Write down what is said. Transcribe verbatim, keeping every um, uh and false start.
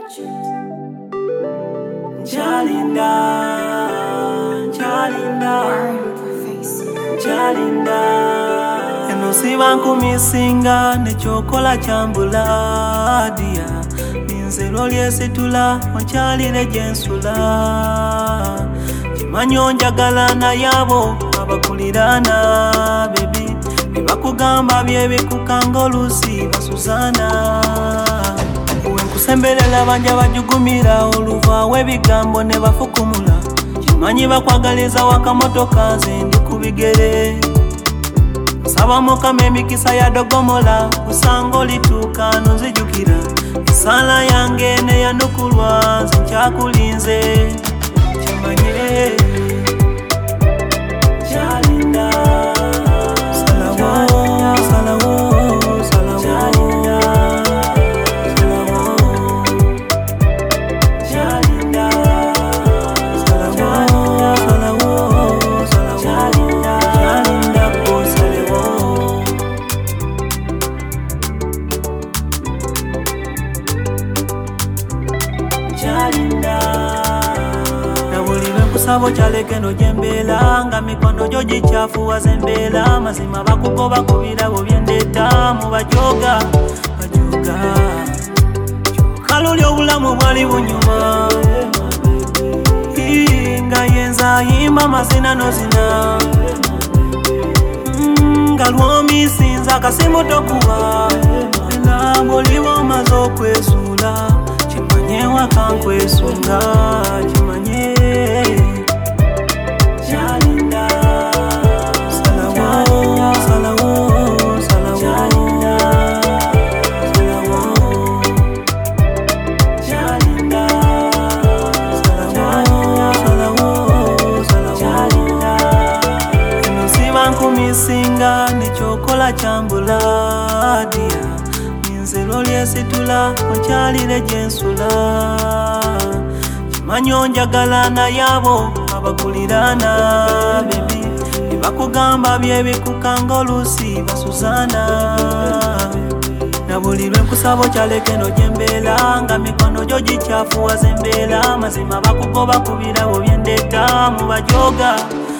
Jalinda, Jalinda, Jalinda. Eno siba nkumisinga nechokola chambula dia. Ninzelo lyesitula wanchalire jensula. Chimanyo njagala na yabo abakulirana baby. Bakugamba byebi kukangolusi basuzana. Sembele la banja bajugumira oluva webigambo ne bafukumula. Chimanyi bakwagaliza wakamotoka nze kubigere. Saba mukama emikisa ya dogomola kusango lituka nzijukira. Isala yange ne yanukulwa nze nkyakulinze. Chimanye Jalinda salawo salawo salawo Jalinda. Sabo chalekeno jembela nga mikono joji chafu wazembela mazima bakugoba kubira bo byendeta mu bajoga bajoga kaluli obulamu bwali bunyuma inga yenza yimba mazina nozina ngalwomi sinza kasimu tokuwa na bolibo mazo kwesula chimanye wakankwesunga chimanye Jalinda salawo salawo salawo Jalinda salawo Jalinda salawo salawo salawo Jalinda. Eno siba nkumisinga nechokola chambula dia. Ninzelo lyesitula wanchalire jensula. Chimanyo njagala na yabo abakulirana baby. Bakugamba byebi kukangolusi basuzana. Nabulirwe kusabo chalekeno jembela nga mikono joji chafu wazembela mazima bakugoba kubira bo byendeta mu bajoga